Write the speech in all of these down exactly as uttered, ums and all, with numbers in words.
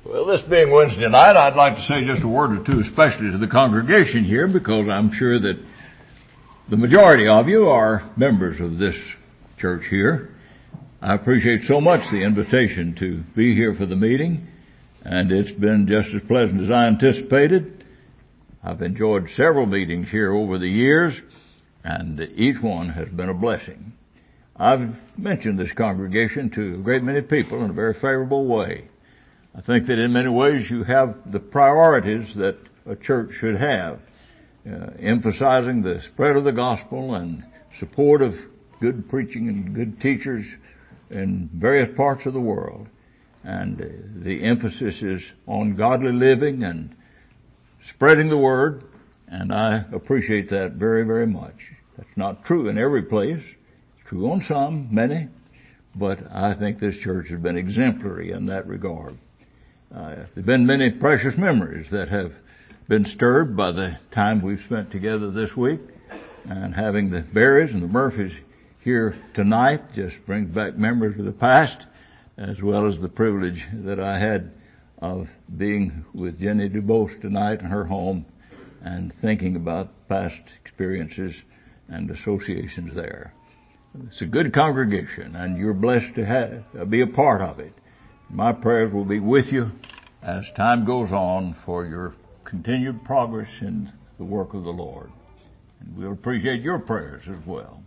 Well, this being Wednesday night, I'd like to say just a word or two, especially to the congregation here, because I'm sure that the majority of you are members of this church here. I appreciate so much the invitation to be here for the meeting, and it's been just as pleasant as I anticipated. I've enjoyed several meetings here over the years, and each one has been a blessing. I've mentioned this congregation to a great many people in a very favorable way. I think that in many ways you have the priorities that a church should have, uh, emphasizing the spread of the gospel and support of good preaching and good teachers in various parts of the world. And uh, the emphasis is on godly living and spreading the word, and I appreciate that very, very much. That's not true in every place. It's true on some, many, but I think this church has been exemplary in that regard. Uh, there have been many precious memories that have been stirred by the time we've spent together this week, and having the Berries and the Murphys here tonight just brings back memories of the past, as well as the privilege that I had of being with Jenny DuBose tonight in her home and thinking about past experiences and associations there. It's a good congregation, and you're blessed to have, be a part of it. My prayers will be with you as time goes on for your continued progress in the work of the Lord. And we'll appreciate your prayers as well.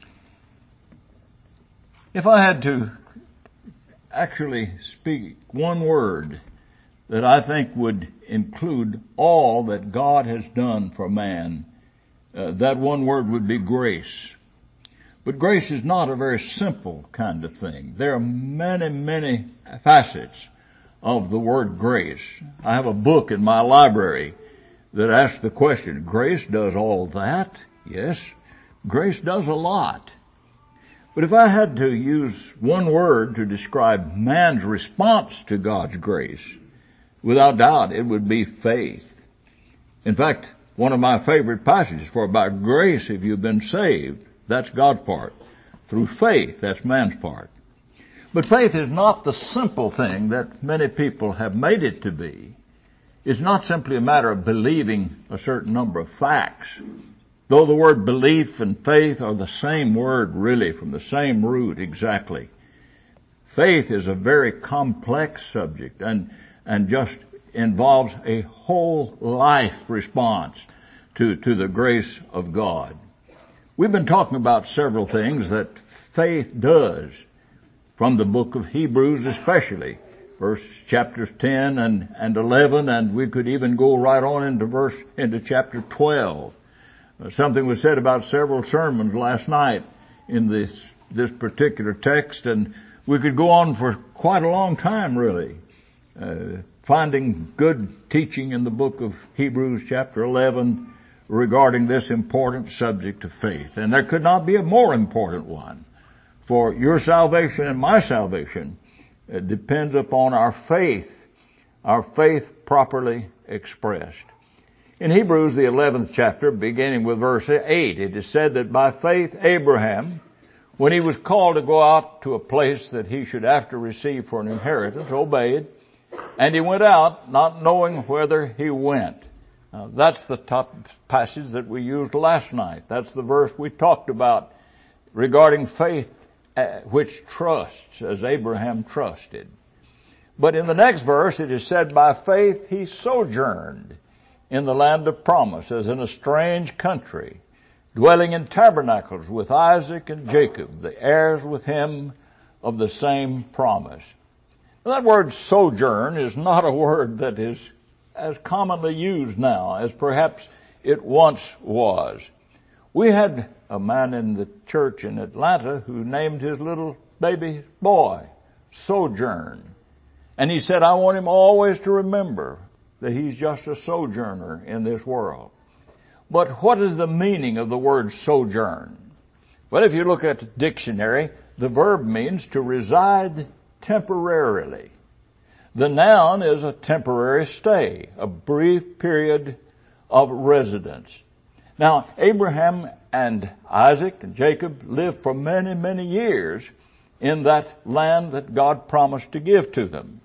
If I had to actually speak one word that I think would include all that God has done for man, uh, that one word would be grace. But grace is not a very simple kind of thing. There are many, many facets of the word grace. I have a book in my library that asks the question, grace does all that? Yes, grace does a lot. But if I had to use one word to describe man's response to God's grace, without doubt it would be faith. In fact, one of my favorite passages for about grace, if you've been saved, that's God's part. Through faith, that's man's part. But faith is not the simple thing that many people have made it to be. It's not simply a matter of believing a certain number of facts. Though the word belief and faith are the same word really, from the same root exactly. Faith is a very complex subject and, and just involves a whole life response to, to the grace of God. We've been talking about several things that faith does, from the book of Hebrews especially, verse chapters ten and, and eleven, and we could even go right on into verse into chapter twelve. Uh, something was said about several sermons last night in this this particular text, and we could go on for quite a long time, really, uh, finding good teaching in the book of Hebrews chapter eleven regarding this important subject of faith. And there could not be a more important one. For your salvation and my salvation uh, depends upon our faith, our faith properly expressed. In Hebrews, the eleventh chapter, beginning with verse eight, it is said that by faith Abraham, when he was called to go out to a place that he should after receive for an inheritance, obeyed, and he went out not knowing whither he went. Now, that's the top passage that we used last night. That's the verse we talked about regarding faith, uh, which trusts, as Abraham trusted. But in the next verse, it is said, by faith he sojourned in the land of promise, as in a strange country, dwelling in tabernacles with Isaac and Jacob, the heirs with him of the same promise. Now, that word sojourn is not a word that is as commonly used now as perhaps it once was. We had a man in the church in Atlanta who named his little baby boy Sojourn. And he said, I want him always to remember that he's just a sojourner in this world. But what is the meaning of the word sojourn? Well, if you look at the dictionary, the verb means to reside temporarily. The noun is a temporary stay, a brief period of residence. Now, Abraham and Isaac and Jacob lived for many, many years in that land that God promised to give to them.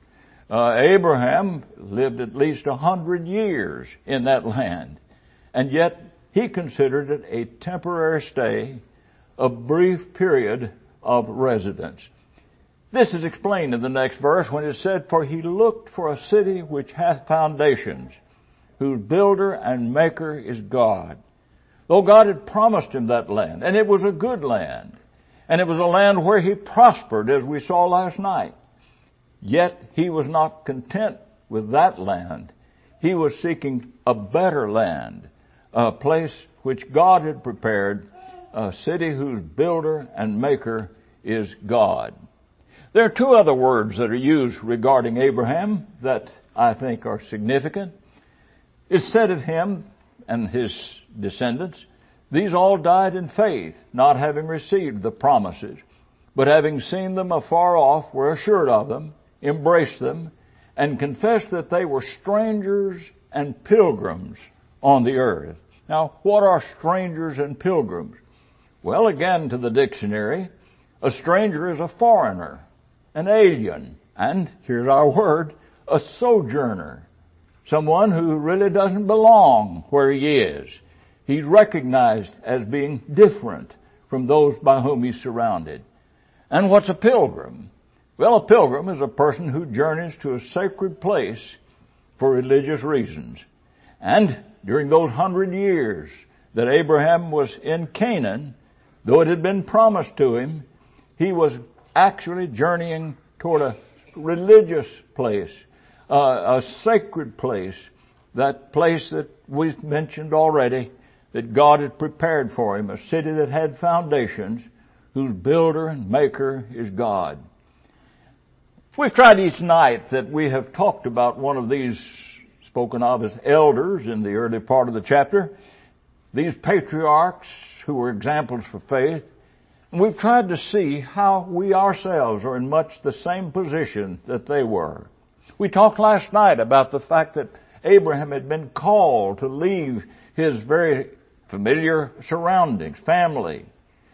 Uh, Abraham lived at least a hundred years in that land, and yet he considered it a temporary stay, a brief period of residence. This is explained in the next verse when it said, "For he looked for a city which hath foundations, whose builder and maker is God." Though God had promised him that land, and it was a good land, and it was a land where he prospered, as we saw last night, yet he was not content with that land. He was seeking a better land, a place which God had prepared, a city whose builder and maker is God. There are two other words that are used regarding Abraham that I think are significant. It's said of him and his descendants, "These all died in faith, not having received the promises, but having seen them afar off, were assured of them, embraced them, and confessed that they were strangers and pilgrims on the earth." Now, what are strangers and pilgrims? Well, again, to the dictionary, a stranger is a foreigner, an alien, and, here's our word, a sojourner. Someone who really doesn't belong where he is. He's recognized as being different from those by whom he's surrounded. And what's a pilgrim? Well, a pilgrim is a person who journeys to a sacred place for religious reasons. And during those hundred years that Abraham was in Canaan, though it had been promised to him, he was actually journeying toward a religious place, uh, a sacred place, that place that we've mentioned already, that God had prepared for him, a city that had foundations, whose builder and maker is God. We've tried each night that we have talked about one of these spoken of as elders in the early part of the chapter, these patriarchs who were examples for faith, and we've tried to see how we ourselves are in much the same position that they were. We talked last night about the fact that Abraham had been called to leave his very familiar surroundings, family,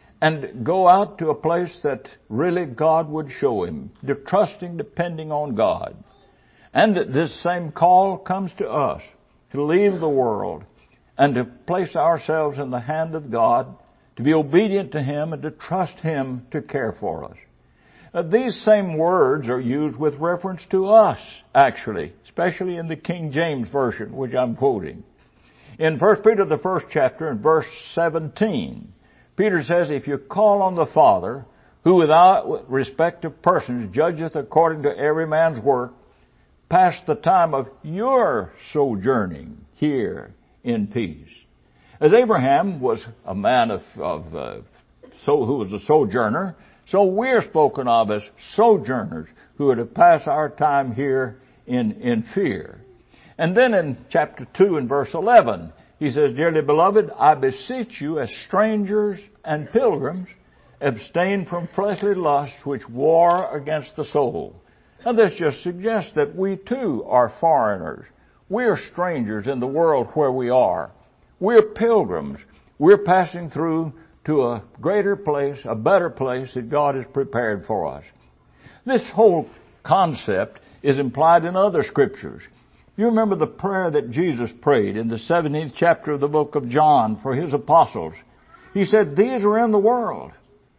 and go out to a place that really God would show him, trusting, depending on God. And this same call comes to us, to leave the world and to place ourselves in the hand of God, to be obedient to Him and to trust Him to care for us. Uh, these same words are used with reference to us, actually, especially in the King James Version, which I'm quoting. In First Peter, the first chapter, in verse seventeen, Peter says, "If you call on the Father, who without respect of persons judgeth according to every man's work, pass the time of your sojourning here in peace." As Abraham was a man of, of uh, so who was a sojourner, so we're spoken of as sojourners who are to pass our time here in, in fear. And then in chapter two and verse eleven, he says, "Dearly beloved, I beseech you as strangers and pilgrims, abstain from fleshly lusts which war against the soul." Now this just suggests that we too are foreigners. We are strangers in the world where we are. We're pilgrims. We're passing through to a greater place, a better place that God has prepared for us. This whole concept is implied in other scriptures. You remember the prayer that Jesus prayed in the seventeenth chapter of the book of John for His apostles. He said, "These are in the world."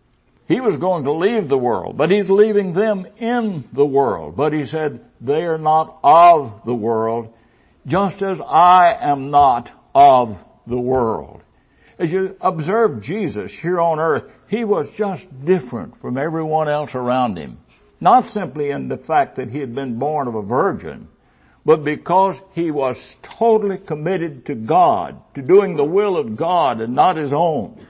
He was going to leave the world, but He's leaving them in the world. But He said, "They are not of the world, just as I am not of the world." As you observe Jesus here on earth, He was just different from everyone else around Him. Not simply in the fact that He had been born of a virgin, but because He was totally committed to God, to doing the will of God and not His own.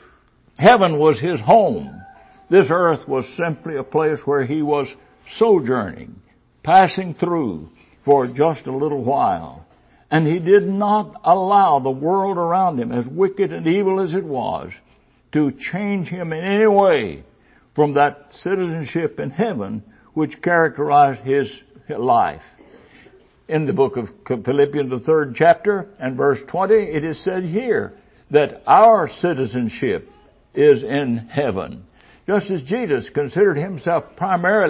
Heaven was His home. This earth was simply a place where He was sojourning, passing through for just a little while. And He did not allow the world around Him, as wicked and evil as it was, to change Him in any way from that citizenship in heaven which characterized His life. In the book of Philippians, the third chapter and verse twenty, it is said here that our citizenship is in heaven. Just as Jesus considered Himself primarily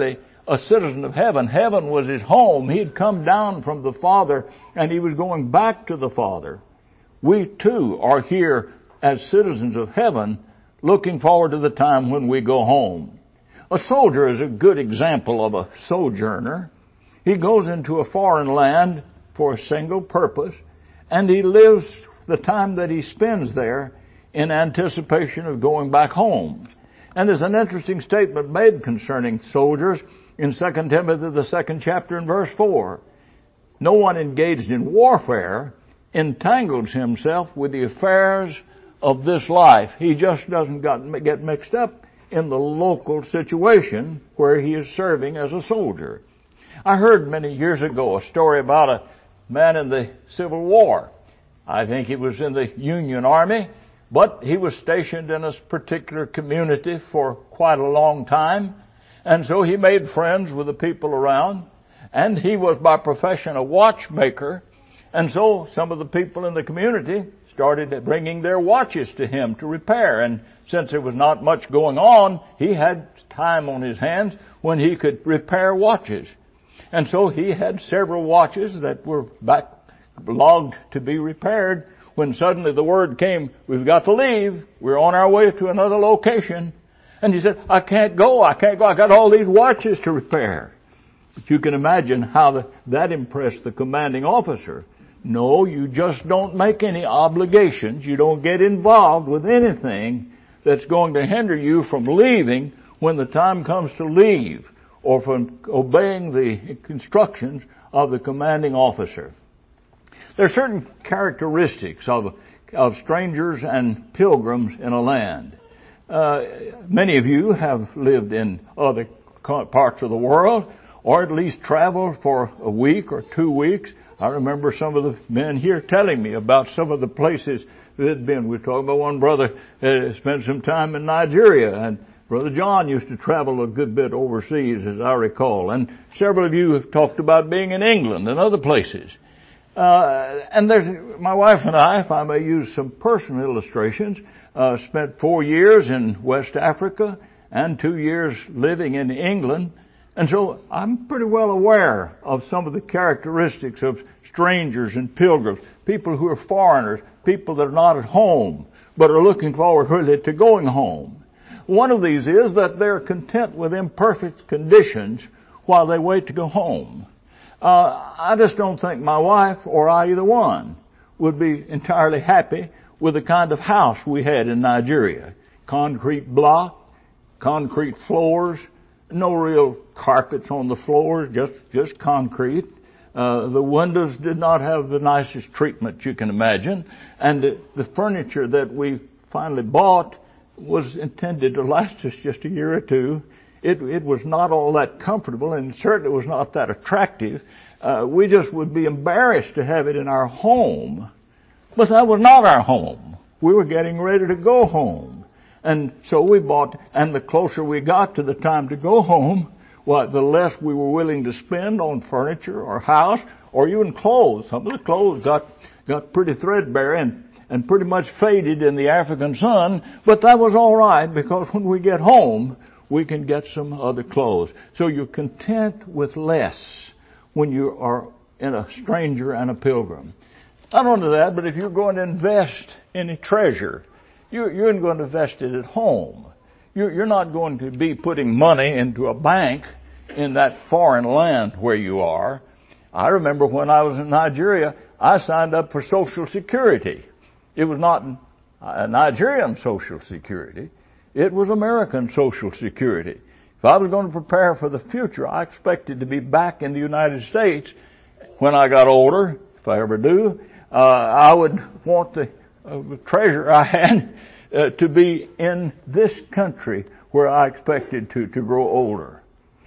a citizen of heaven. Heaven was his home. He had come down from the Father, and he was going back to the Father. We too are here as citizens of heaven, looking forward to the time when we go home. A soldier is a good example of a sojourner. He goes into a foreign land for a single purpose, and he lives the time that he spends there in anticipation of going back home. And there's an interesting statement made concerning soldiers in Second Timothy, the second chapter, and verse four. No one engaged in warfare entangles himself with the affairs of this life. He just doesn't got, get mixed up in the local situation where he is serving as a soldier. I heard many years ago a story about a man in the Civil War. I think he was in the Union Army, but he was stationed in a particular community for quite a long time, and so he made friends with the people around, and he was by profession a watchmaker, and so some of the people in the community started bringing their watches to him to repair, and since there was not much going on, he had time on his hands when he could repair watches. And so he had several watches that were backlogged to be repaired, when suddenly the word came, we've got to leave, we're on our way to another location. And he said, I can't go, I can't go, I got all these watches to repair. But you can imagine how the, that impressed the commanding officer. No, you just don't make any obligations, you don't get involved with anything that's going to hinder you from leaving when the time comes to leave, or from obeying the instructions of the commanding officer. There are certain characteristics of, of strangers and pilgrims in a land. Uh, many of you have lived in other parts of the world, or at least traveled for a week or two weeks. I remember some of the men here telling me about some of the places that had been. We were talking about one brother uh, spent some time in Nigeria, and Brother John used to travel a good bit overseas, as I recall. And several of you have talked about being in England and other places. Uh, and there's, my wife and I, if I may use some personal illustrations, uh, spent four years in West Africa and two years living in England. And so I'm pretty well aware of some of the characteristics of strangers and pilgrims, people who are foreigners, people that are not at home, but are looking forward really to going home. One of these is that they're content with imperfect conditions while they wait to go home. Uh, I just don't think my wife or I, either one, would be entirely happy with the kind of house we had in Nigeria. Concrete block, concrete floors, no real carpets on the floors, just, just concrete. Uh, the windows did not have the nicest treatment you can imagine. And the, the furniture that we finally bought was intended to last us just a year or two. It, it was not all that comfortable, and certainly was not that attractive. Uh, we just would be embarrassed to have it in our home. But that was not our home. We were getting ready to go home. And so we bought, and the closer we got to the time to go home, well, the less we were willing to spend on furniture or house or even clothes. Some of the clothes got, got pretty threadbare and, and pretty much faded in the African sun, but that was all right, because when we get home, we can get some other clothes. So you're content with less when you are in a stranger and a pilgrim. Not only that, but if you're going to invest in a treasure, you're, you're going to invest it at home. You're, you're not going to be putting money into a bank in that foreign land where you are. I remember when I was in Nigeria, I signed up for Social Security. It was not a Nigerian Social Security. It was American Social Security. If I was going to prepare for the future, I expected to be back in the United States when I got older, if I ever do. Uh, I would want the, uh, the treasure I had uh, to be in this country where I expected to, to grow older.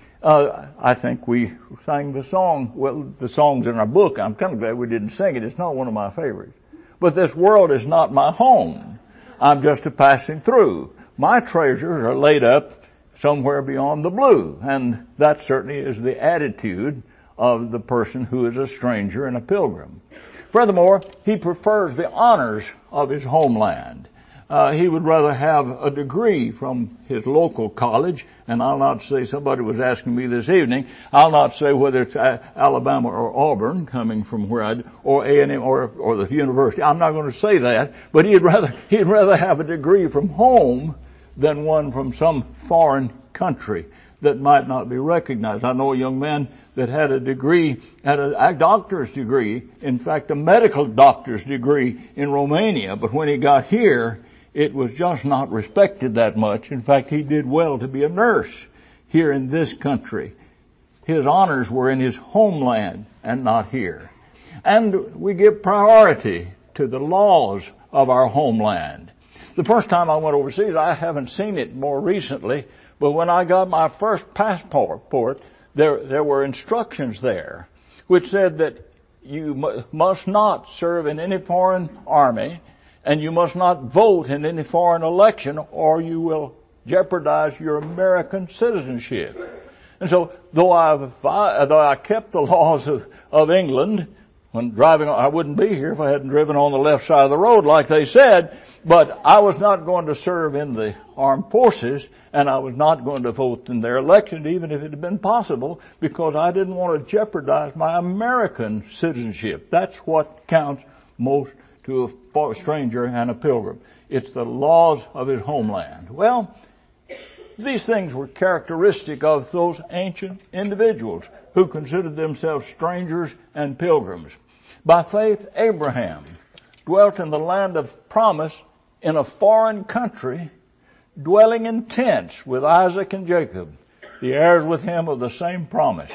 Uh, I think we sang the song, well, the song's in our book. I'm kind of glad we didn't sing it. It's not one of my favorites. But this world is not my home. I'm just a passing through. My treasures are laid up somewhere beyond the blue. And that certainly is the attitude of the person who is a stranger and a pilgrim. Furthermore, he prefers the honors of his homeland. Uh, he would rather have a degree from his local college, and I'll not say, somebody was asking me this evening, I'll not say whether it's Alabama or Auburn, coming from where I'd, or A and M or, or the university. I'm not going to say that, but he'd rather, he'd rather have a degree from home than one from some foreign country that might not be recognized. I know a young man that had a degree, had a, a doctor's degree, in fact a medical doctor's degree in Romania, but when he got here, it was just not respected that much. In fact, he did well to be a nurse here in this country. His honors were in his homeland and not here. And we give priority to the laws of our homeland. The first time I went overseas, I haven't seen it more recently, but when I got my first passport, there, there were instructions there which said that you m- must not serve in any foreign army, and you must not vote in any foreign election, or you will jeopardize your American citizenship. And so, though I, though I kept the laws of, of England, when driving, I wouldn't be here if I hadn't driven on the left side of the road like they said, but I was not going to serve in the armed forces, and I was not going to vote in their election, even if it had been possible, because I didn't want to jeopardize my American citizenship. That's what counts most to a stranger and a pilgrim. It's the laws of his homeland. Well, these things were characteristic of those ancient individuals who considered themselves strangers and pilgrims. By faith, Abraham dwelt in the land of promise in a foreign country, dwelling in tents with Isaac and Jacob, the heirs with him of the same promise.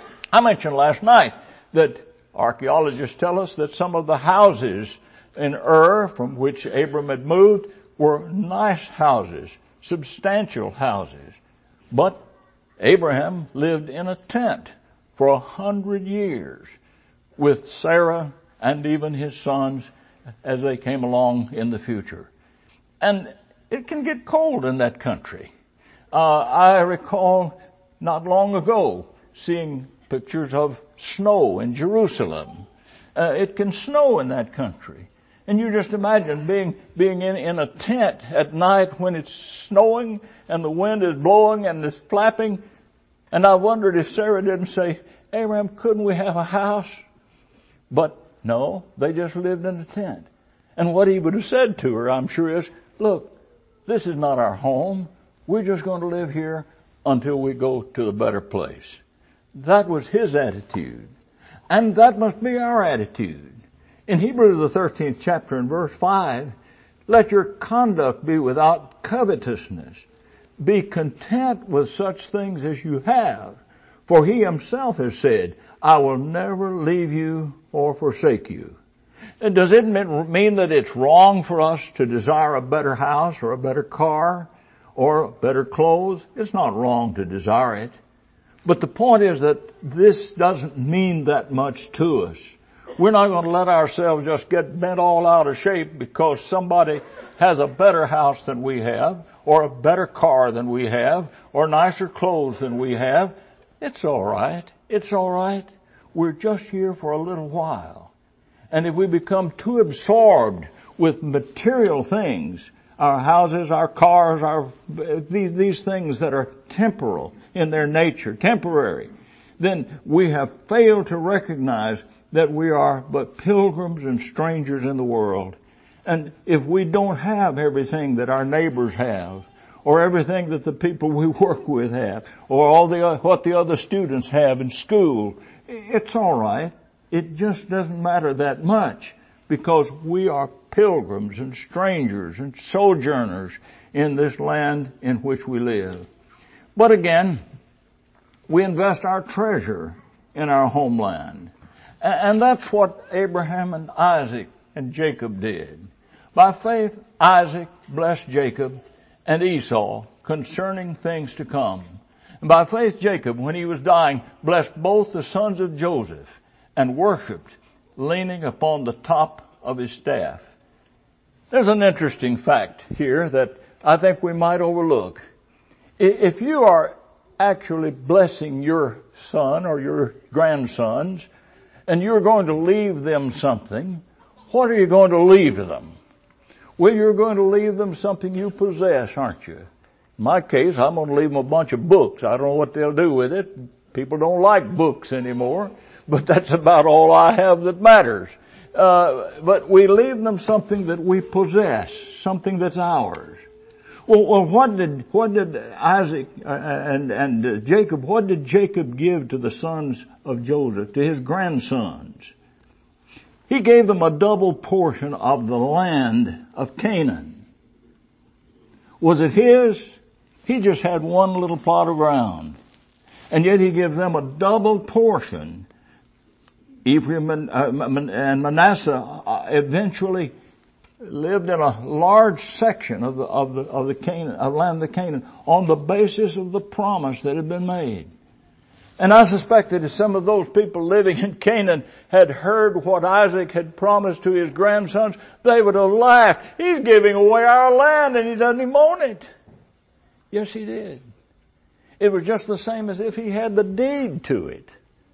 I mentioned last night that archaeologists tell us that some of the houses in Ur, from which Abram had moved, were nice houses, substantial houses. But Abraham lived in a tent for a hundred years with Sarah and even his sons as they came along in the future. And it can get cold in that country. Uh, I recall not long ago seeing pictures of snow in Jerusalem. Uh, it can snow in that country. And you just imagine being being in, in a tent at night when it's snowing and the wind is blowing and it's flapping. And I wondered if Sarah didn't say, Abraham, couldn't we have a house? But no, they just lived in a tent. And what he would have said to her, I'm sure, is, look, this is not our home. We're just going to live here until we go to the better place. That was his attitude. And that must be our attitude. In Hebrews the thirteenth chapter and verse five, let your conduct be without covetousness. Be content with such things as you have. For he himself has said, I will never leave you or forsake you. And does it mean that it's wrong for us to desire a better house or a better car or better clothes? It's not wrong to desire it. But the point is that this doesn't mean that much to us. We're not going to let ourselves just get bent all out of shape because somebody has a better house than we have, or a better car than we have, or nicer clothes than we have. It's all right. It's all right. We're just here for a little while. And if we become too absorbed with material things, our houses, our cars, our these, these things that are temporal in their nature, temporary, then we have failed to recognize that we are but pilgrims and strangers in the world. And if we don't have everything that our neighbors have, or everything that the people we work with have, or all the what the other students have in school, it's all right. It just doesn't matter that much, because we are pilgrims and strangers and sojourners in this land in which we live. But again, we invest our treasure in our homeland. And that's what Abraham and Isaac and Jacob did. By faith, Isaac blessed Jacob and Esau concerning things to come. And by faith, Jacob, when he was dying, blessed both the sons of Joseph and worshipped, leaning upon the top of his staff. There's an interesting fact here that I think we might overlook. If you are actually blessing your son or your grandsons, and you're going to leave them something, what are you going to leave them? Well, you're going to leave them something you possess, aren't you? In my case, I'm going to leave them a bunch of books. I don't know what they'll do with it. People don't like books anymore, but that's about all I have that matters. Uh, but we leave them something that we possess, something that's ours. Well, well what did what did Isaac uh, and and uh, Jacob? What did Jacob give to the sons of Joseph, to his grandsons? He gave them a double portion of the land of Canaan. Was it his? He just had one little plot of ground. And yet he gives them a double portion. Ephraim and, uh, and Manasseh eventually lived in a large section of the, of the, of the Canaan, of land of Canaan on the basis of the promise that had been made. And I suspect that if some of those people living in Canaan had heard what Isaac had promised to his grandsons, they would have laughed. He's giving away our land and he doesn't even own it. Yes, he did. It was just the same as if he had the deed to it.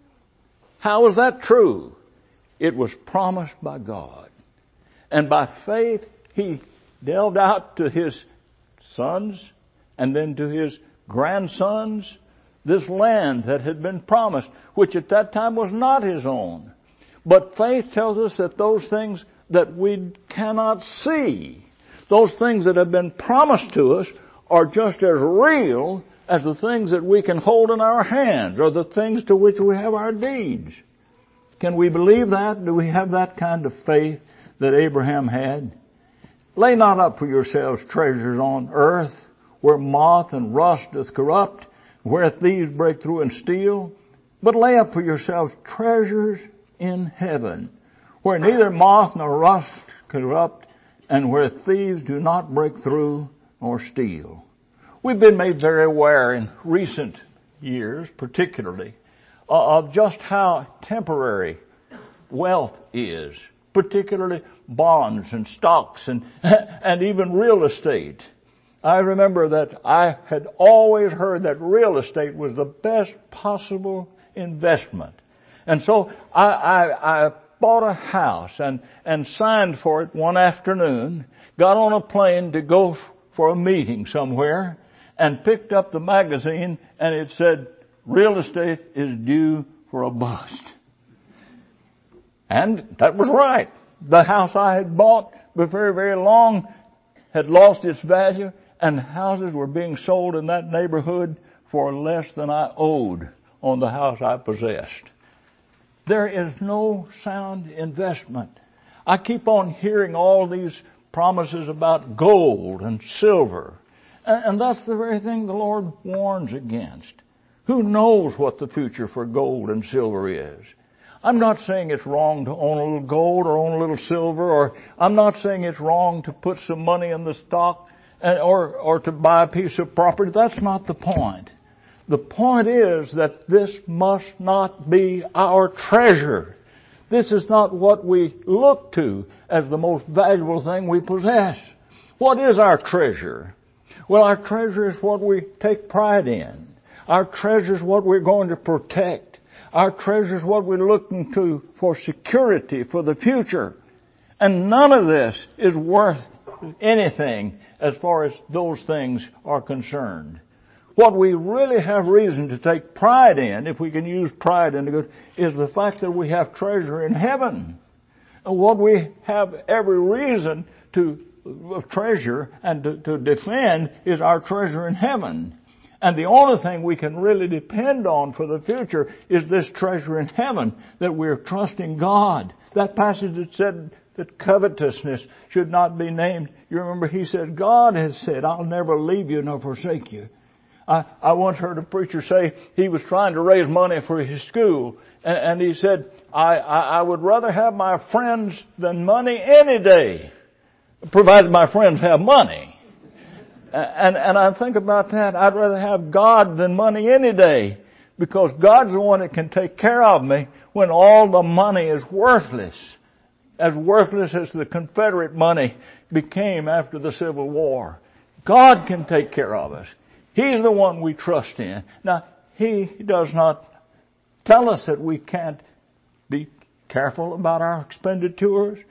How was that true? It was promised by God. And by faith, he dealt out to his sons and then to his grandsons this land that had been promised, which at that time was not his own. But faith tells us that those things that we cannot see, those things that have been promised to us, are just as real as the things that we can hold in our hands, or the things to which we have our deeds. Can we believe that? Do we have that kind of faith that Abraham had? Lay not up for yourselves treasures on earth, where moth and rust doth corrupt, where thieves break through and steal, but lay up for yourselves treasures in heaven, where neither moth nor rust corrupt, and where thieves do not break through nor steal. We've been made very aware in recent years, particularly, of just how temporary wealth is, particularly bonds and stocks and, and even real estate. I remember that I had always heard that real estate was the best possible investment. And so I, I, I bought a house and, and signed for it one afternoon, got on a plane to go for a meeting somewhere, and picked up the magazine, and it said, real estate is due for a bust. And that was right. The house I had bought before very long had lost its value, and houses were being sold in that neighborhood for less than I owed on the house I possessed. There is no sound investment. I keep on hearing all these promises about gold and silver. And that's the very thing the Lord warns against. Who knows what the future for gold and silver is? I'm not saying it's wrong to own a little gold or own a little silver, or I'm not saying it's wrong to put some money in the stock or, or to buy a piece of property. That's not the point. The point is that this must not be our treasure. This is not what we look to as the most valuable thing we possess. What is our treasure? Well, our treasure is what we take pride in. Our treasure is what we're going to protect. Our treasure is what we're looking to for security for the future. And none of this is worth anything as far as those things are concerned. What we really have reason to take pride in, if we can use pride in the good, is the fact that we have treasure in heaven. And what we have every reason to treasure and to, to defend is our treasure in heaven. And the only thing we can really depend on for the future is this treasure in heaven, that we're trusting God. That passage that said that covetousness should not be named. You remember he said, God has said, I'll never leave you nor forsake you. I, I once heard a preacher say he was trying to raise money for his school. And, and he said, I, I, I would rather have my friends than money any day, provided my friends have money. And, and I think about that. I'd rather have God than money any day, because God's the one that can take care of me when all the money is worthless. As worthless as the Confederate money became after the Civil War. God can take care of us. He's the one we trust in. Now, He does not tell us that we can't be careful about our expenditures.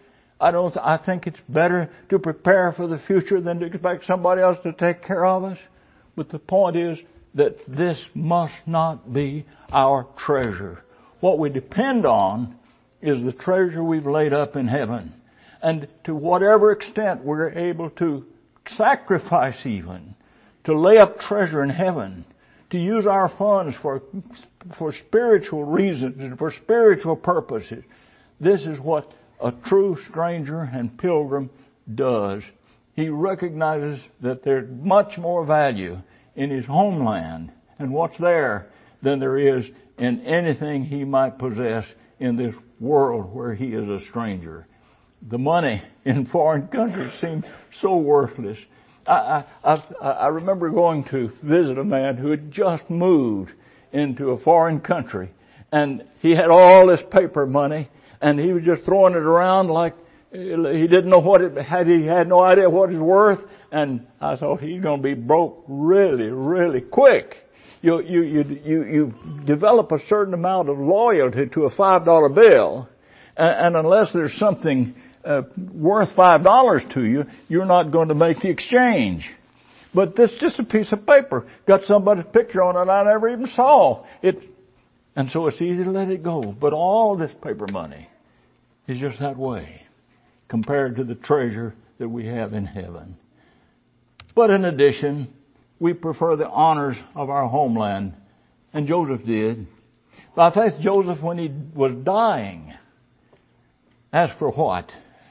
I don't, I think it's better to prepare for the future than to expect somebody else to take care of us. But the point is that this must not be our treasure. What we depend on is the treasure we've laid up in heaven. And to whatever extent we're able to sacrifice even, to lay up treasure in heaven, to use our funds for, for spiritual reasons and for spiritual purposes, this is what a true stranger and pilgrim does. He recognizes that there's much more value in his homeland and what's there than there is in anything he might possess in this world where he is a stranger. The money in foreign countries seems so worthless. I, I, I, I remember going to visit a man who had just moved into a foreign country, and he had all this paper money, and he was just throwing it around like he didn't know what it had. He had no idea what it was worth, and I thought he's going to be broke really, really quick. You, you, you, you, you develop a certain amount of loyalty to a five dollar bill, and, and unless there's something uh, worth five dollars to you, you're not going to make the exchange. But this is just a piece of paper. Got somebody's picture on it I never even saw. It, and so it's easy to let it go. But all this paper money is just that way compared to the treasure that we have in heaven. But in addition, we prefer the honors of our homeland. And Joseph did. By faith, Joseph, when he was dying, asked for what?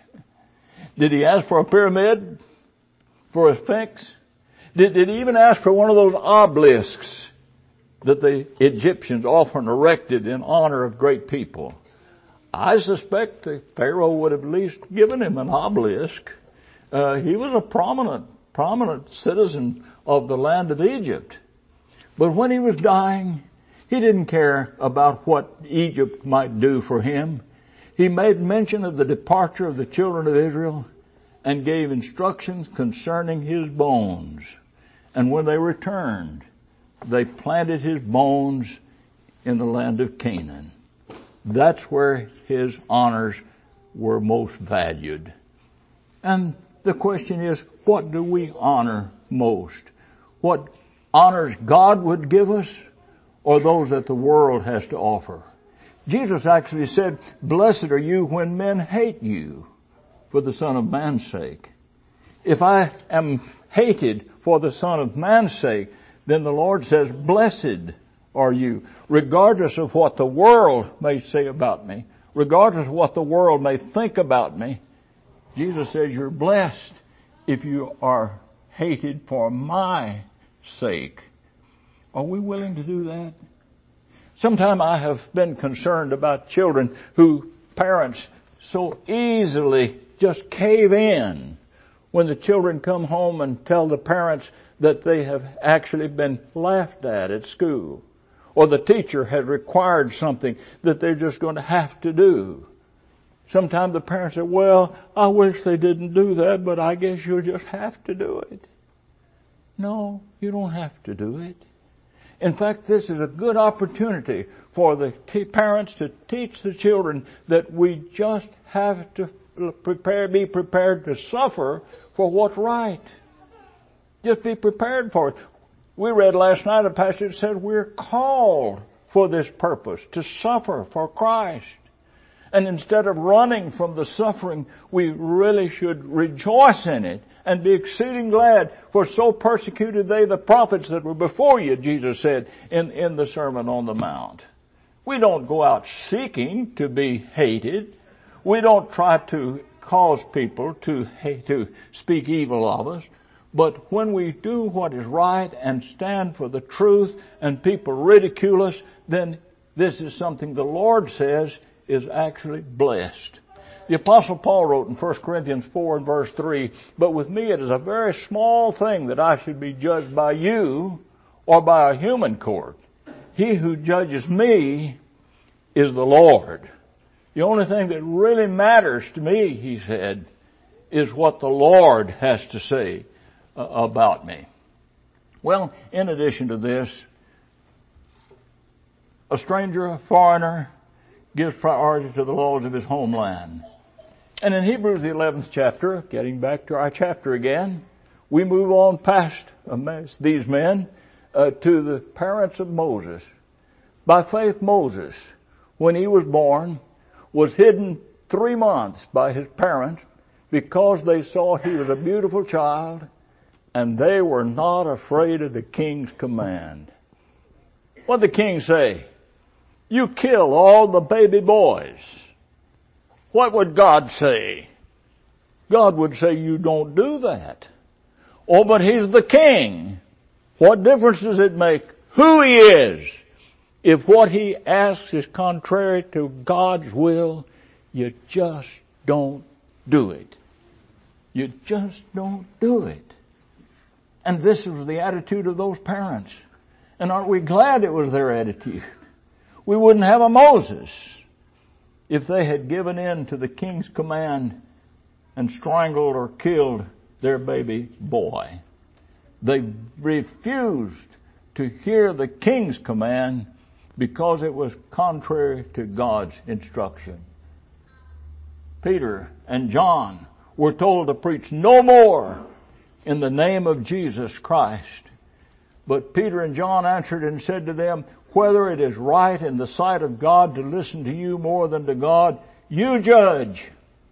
Did he ask for a pyramid? For a sphinx? Did, did he even ask for one of those obelisks that the Egyptians often erected in honor of great people? I suspect the Pharaoh would have at least given him an obelisk. Uh, he was a prominent, prominent citizen of the land of Egypt. But when he was dying, he didn't care about what Egypt might do for him. He made mention of the departure of the children of Israel and gave instructions concerning his bones. And when they returned, they planted his bones in the land of Canaan. That's where his honors were most valued. And the question is, what do we honor most? What honors God would give us, or those that the world has to offer? Jesus actually said, "Blessed are you when men hate you for the Son of Man's sake." If I am hated for the Son of Man's sake, then the Lord says, "Blessed are you," regardless of what the world may say about me, regardless of what the world may think about me. Jesus says you're blessed if you are hated for my sake. Are we willing to do that? Sometimes I have been concerned about children who parents so easily just cave in when the children come home and tell the parents that they have actually been laughed at at school, or the teacher has required something that they're just going to have to do. Sometimes the parents say, "Well, I wish they didn't do that, but I guess you'll just have to do it." No, you don't have to do it. In fact, this is a good opportunity for the t- parents to teach the children that we just have to prepare, be prepared to suffer for what's right. Just be prepared for it. We read last night a passage that said we're called for this purpose, to suffer for Christ. And instead of running from the suffering, we really should rejoice in it and be exceeding glad, for so persecuted they the prophets that were before you, Jesus said in, in the Sermon on the Mount. We don't go out seeking to be hated. We don't try to cause people to hate, to speak evil of us. But when we do what is right and stand for the truth and people ridicule us, then this is something the Lord says is actually blessed. The Apostle Paul wrote in First Corinthians four and verse three, "But with me it is a very small thing that I should be judged by you or by a human court. He who judges me is the Lord." The only thing that really matters to me, he said, is what the Lord has to say uh, about me. Well, in addition to this, a stranger, a foreigner, gives priority to the laws of his homeland. And in Hebrews, the eleventh chapter, getting back to our chapter again, we move on past these men uh, to the parents of Moses. By faith, Moses, when he was born, was hidden three months by his parents because they saw he was a beautiful child, and they were not afraid of the king's command. What did the king say? You kill all the baby boys. What would God say? God would say, you don't do that. Oh, but he's the king. What difference does it make who he is? If what he asks is contrary to God's will, you just don't do it. You just don't do it. And this was the attitude of those parents. And aren't we glad it was their attitude? We wouldn't have a Moses if they had given in to the king's command and strangled or killed their baby boy. They refused to hear the king's command because it was contrary to God's instruction. Peter and John were told to preach no more in the name of Jesus Christ. But Peter and John answered and said to them, whether it is right in the sight of God to listen to you more than to God, you judge.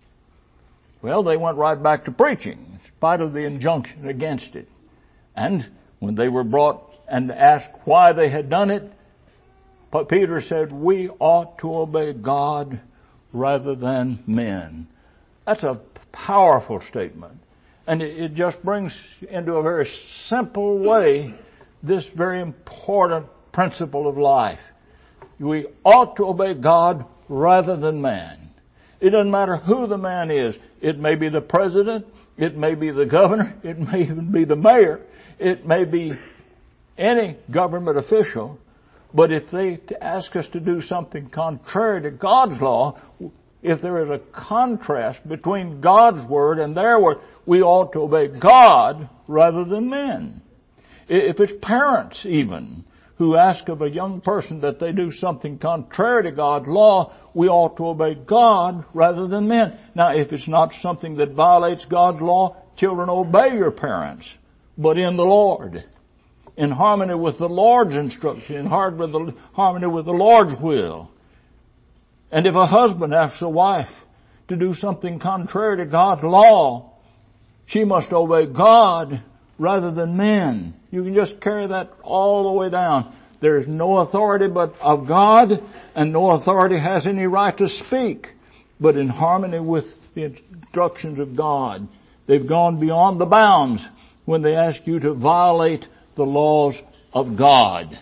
Well, they went right back to preaching, in spite of the injunction against it. And when they were brought and asked why they had done it, but Peter said, we ought to obey God rather than men. That's a powerful statement. And it just brings into a very simple way this very important principle of life. We ought to obey God rather than man. It doesn't matter who the man is. It may be the president. It may be the governor. It may even be the mayor. It may be any government official. But if they ask us to do something contrary to God's law, if there is a contrast between God's word and their word, we ought to obey God rather than men. If it's parents even who ask of a young person that they do something contrary to God's law, we ought to obey God rather than men. Now, if it's not something that violates God's law, children, obey your parents, but in the Lord, in harmony with the Lord's instruction, in harmony with the Lord's will. And if a husband asks a wife to do something contrary to God's law, she must obey God rather than men. You can just carry that all the way down. There is no authority but of God, and no authority has any right to speak but in harmony with the instructions of God. They've gone beyond the bounds when they ask you to violate the laws of God.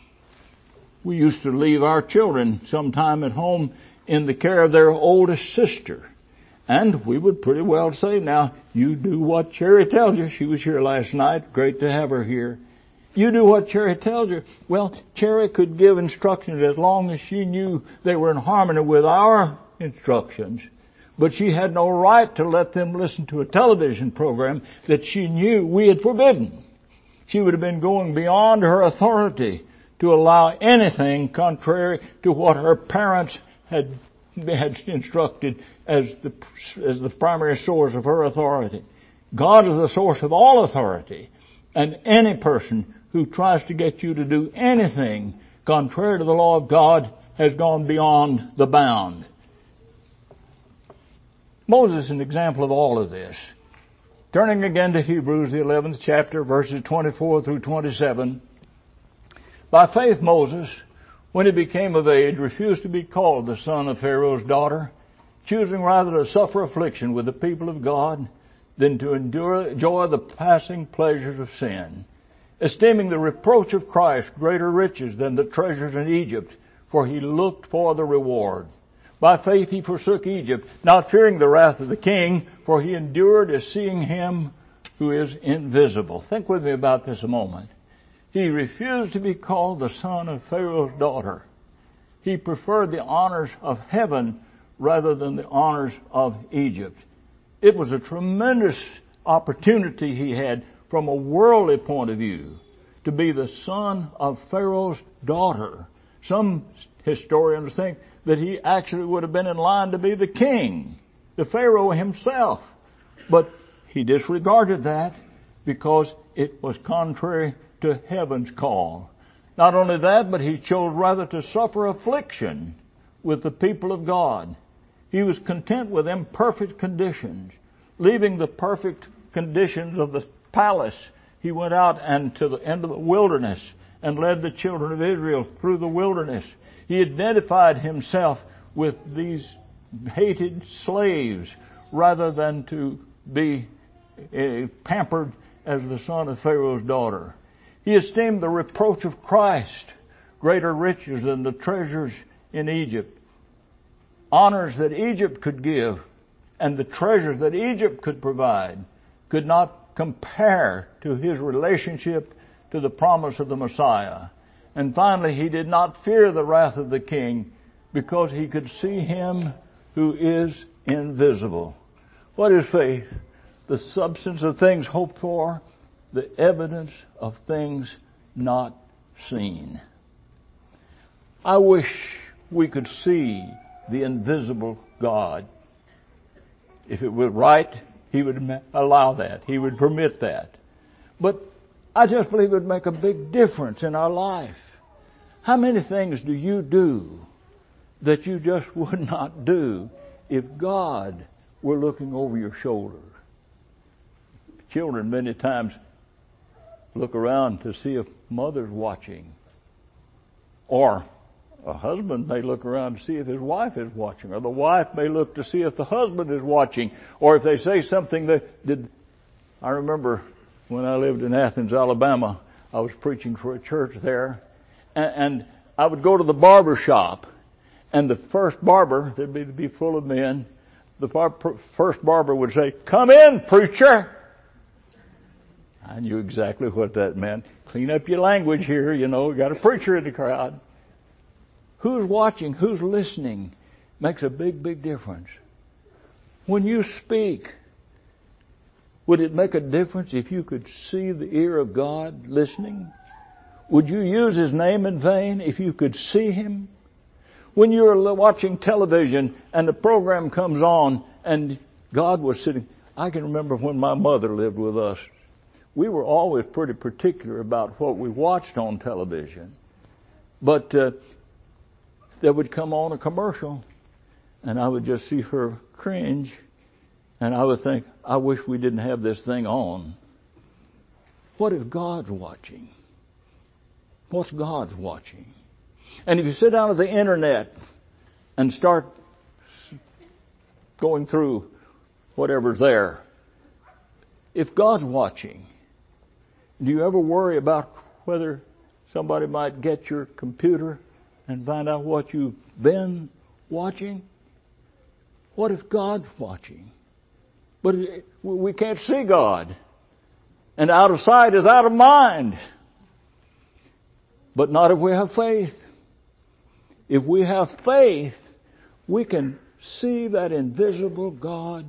We used to leave our children sometime at home in the care of their oldest sister. And we would pretty well say, now, you do what Cherry tells you. She was here last night. Great to have her here. You do what Cherry tells you. Well, Cherry could give instructions as long as she knew they were in harmony with our instructions. But she had no right to let them listen to a television program that she knew we had forbidden. She would have been going beyond her authority to allow anything contrary to what her parents had had instructed as the as the primary source of her authority. God is the source of all authority, and any person who tries to get you to do anything contrary to the law of God has gone beyond the bound. Moses is an example of all of this. Turning again to Hebrews, the eleventh chapter, verses twenty-four through twenty-seven. By faith Moses, when he became of age, refused to be called the son of Pharaoh's daughter, choosing rather to suffer affliction with the people of God than to endure, enjoy the passing pleasures of sin, esteeming the reproach of Christ greater riches than the treasures in Egypt, for he looked for the reward. By faith he forsook Egypt, not fearing the wrath of the king, for he endured as seeing him who is invisible. Think with me about this a moment. He refused to be called the son of Pharaoh's daughter. He preferred the honors of heaven rather than the honors of Egypt. It was a tremendous opportunity he had from a worldly point of view to be the son of Pharaoh's daughter. Some historians think that he actually would have been in line to be the king the Pharaoh himself. But he disregarded that because it was contrary to heaven's call. Not only that, but he chose rather to suffer affliction with the people of God. He was content with imperfect conditions. Leaving the perfect conditions of the palace, he went out and to the end of the wilderness and led the children of Israel through the wilderness. He identified himself with these hated slaves rather than to be uh, pampered as the son of Pharaoh's daughter. He esteemed the reproach of Christ greater riches than the treasures in Egypt. Honors that Egypt could give and the treasures that Egypt could provide could not compare to his relationship to the promise of the Messiah. And finally, he did not fear the wrath of the king because he could see him who is invisible. What is faith? The substance of things hoped for, the evidence of things not seen. I wish we could see the invisible God. If it were right, he would allow that. He would permit that. But I just believe it would make a big difference in our life. How many things do you do that you just would not do if God were looking over your shoulder? Children many times look around to see if mother's watching. Or a husband may look around to see if his wife is watching. Or the wife may look to see if the husband is watching. Or if they say something that did. I remember when I lived in Athens, Alabama, I was preaching for a church there. And, and I would go to the barber shop. And the first barber, there'd be, be full of men, the bar, first barber would say, "Come in, preacher." I knew exactly what that meant. Clean up your language here, you know, got a preacher in the crowd. Who's watching, who's listening makes a big, big difference. When you speak, would it make a difference if you could see the ear of God listening? Would you use His name in vain if you could see Him? When you're watching television and the program comes on and God was sitting, I can remember when my mother lived with us. We were always pretty particular about what we watched on television. But uh, there would come on a commercial and I would just see her cringe and I would think, I wish we didn't have this thing on. What if God's watching? What's God's watching? And if you sit down at the internet and start going through whatever's there, if God's watching, do you ever worry about whether somebody might get your computer and find out what you've been watching? What if God's watching? But we can't see God. And out of sight is out of mind. But not if we have faith. If we have faith, we can see that invisible God.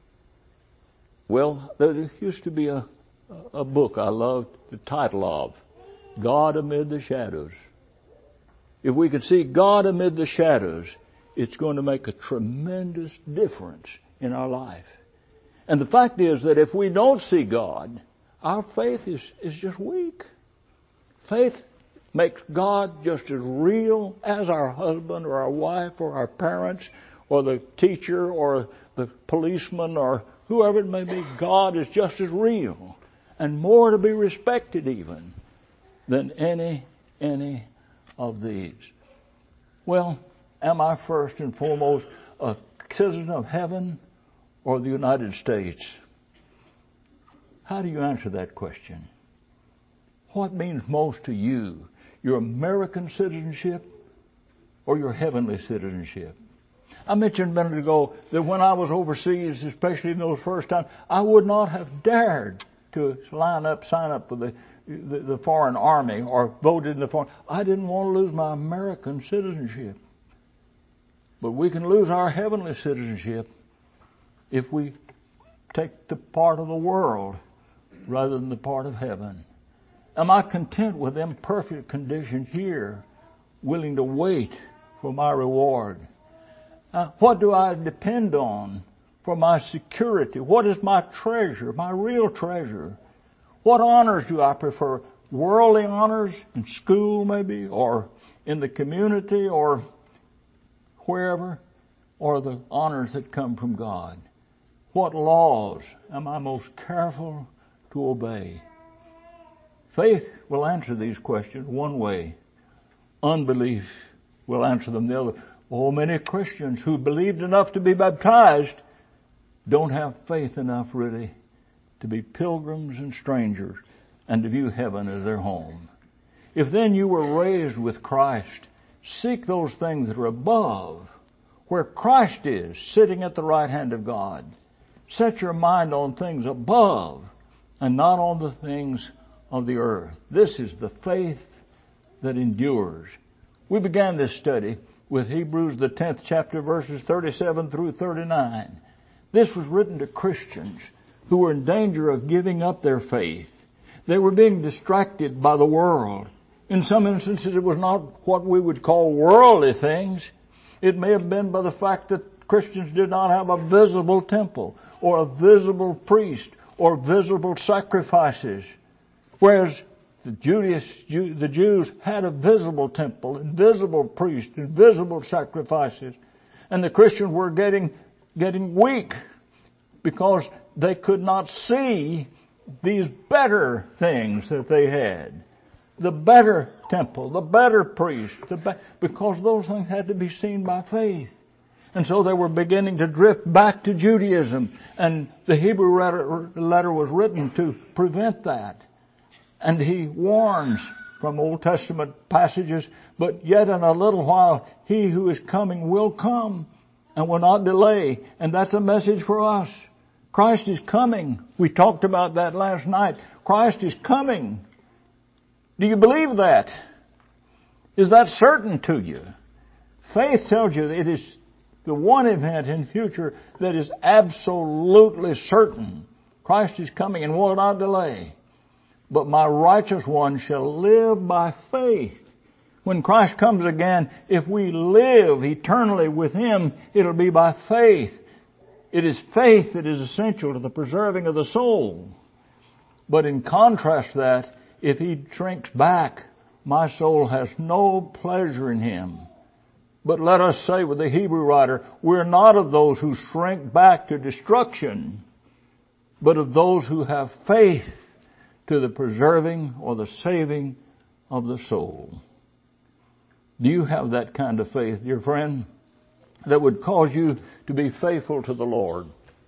Well, there used to be a, a book I loved the title of, God Amid the Shadows. If we could see God amid the shadows, it's going to make a tremendous difference in our life. And the fact is that if we don't see God, our faith is, is just weak. Faith makes God just as real as our husband or our wife or our parents or the teacher or the policeman or whoever it may be. God is just as real and more to be respected even than any, any of these. Well, am I first and foremost a citizen of heaven or the United States? How do you answer that question? What means most to you? Your American citizenship or your heavenly citizenship? I mentioned a minute ago that when I was overseas, especially in those first times, I would not have dared to line up, sign up for the, the, the foreign army or vote in the foreign. I didn't want to lose my American citizenship. But we can lose our heavenly citizenship if we take the part of the world rather than the part of heaven. Am I content with imperfect conditions here, willing to wait for my reward? Uh, what do I depend on for my security? What is my treasure, my real treasure? What honors do I prefer? Worldly honors in school maybe, or in the community, or wherever, or the honors that come from God? What laws am I most careful to obey? Faith will answer these questions one way. Unbelief will answer them the other. Oh, many Christians who believed enough to be baptized don't have faith enough really to be pilgrims and strangers and to view heaven as their home. If then you were raised with Christ, seek those things that are above, where Christ is, sitting at the right hand of God. Set your mind on things above and not on the things of the earth. This is the faith that endures. We began this study with Hebrews, the tenth chapter, verses thirty-seven through thirty-nine. This was written to Christians who were in danger of giving up their faith. They were being distracted by the world. In some instances, it was not what we would call worldly things. It may have been by the fact that Christians did not have a visible temple or a visible priest or visible sacrifices. Whereas the Judas, the Jews had a visible temple and visible priest and visible sacrifices. And the Christians were getting, getting weak because they could not see these better things that they had. The better temple, the better priest, the be- because those things had to be seen by faith. And so they were beginning to drift back to Judaism. And the Hebrew letter, letter was written to prevent that. And he warns from Old Testament passages, but yet in a little while, he who is coming will come and will not delay. And that's a message for us. Christ is coming. We talked about that last night. Christ is coming. Do you believe that? Is that certain to you? Faith tells you that it is the one event in future that is absolutely certain. Christ is coming and will not delay. But my righteous one shall live by faith. When Christ comes again, if we live eternally with Him, it'll be by faith. It is faith that is essential to the preserving of the soul. But in contrast to that, if He shrinks back, my soul has no pleasure in Him. But let us say with the Hebrew writer, we're not of those who shrink back to destruction, but of those who have faith to the preserving or the saving of the soul. Do you have that kind of faith, dear friend, that would cause you to be faithful to the Lord?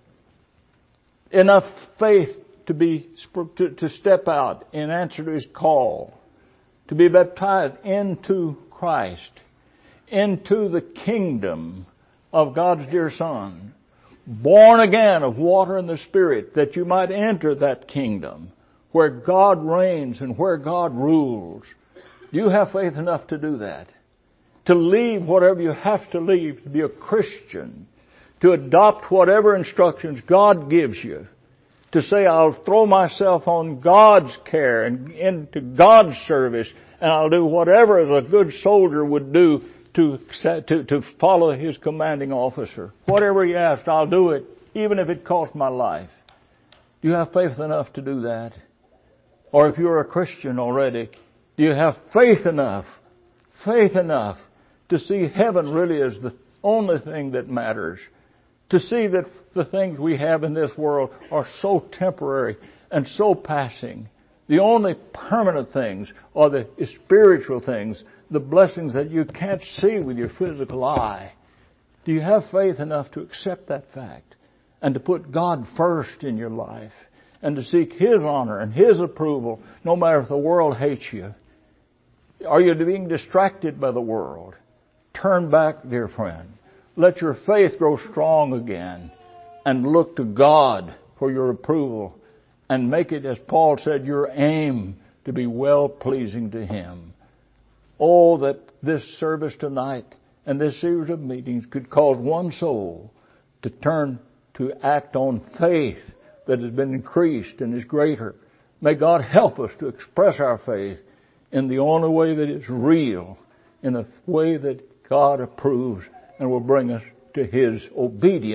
Enough faith to be to, to step out in answer to His call, to be baptized into Christ, into the kingdom of God's dear Son, born again of water and the Spirit, that you might enter that kingdom where God reigns and where God rules. Do you have faith enough to do that? To leave whatever you have to leave to be a Christian, to adopt whatever instructions God gives you, to say, I'll throw myself on God's care and into God's service, and I'll do whatever as a good soldier would do to, to, to follow his commanding officer. Whatever he asks, I'll do it, even if it costs my life. Do you have faith enough to do that? Or if you're a Christian already, do you have faith enough, faith enough to see heaven really as the only thing that matters? To see that the things we have in this world are so temporary and so passing. The only permanent things are the spiritual things, the blessings that you can't see with your physical eye. Do you have faith enough to accept that fact and to put God first in your life and to seek His honor and His approval, no matter if the world hates you? Are you being distracted by the world? Turn back, dear friend. Let your faith grow strong again and look to God for your approval and make it, as Paul said, your aim to be well-pleasing to Him. Oh, that this service tonight and this series of meetings could cause one soul to turn to act on faith that has been increased and is greater. May God help us to express our faith in the only way that is real, in a way that God approves and will bring us to His obedience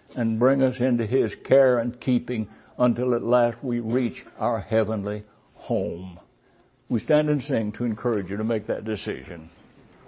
and bring us into His care and keeping until at last we reach our heavenly home. We stand and sing to encourage you to make that decision.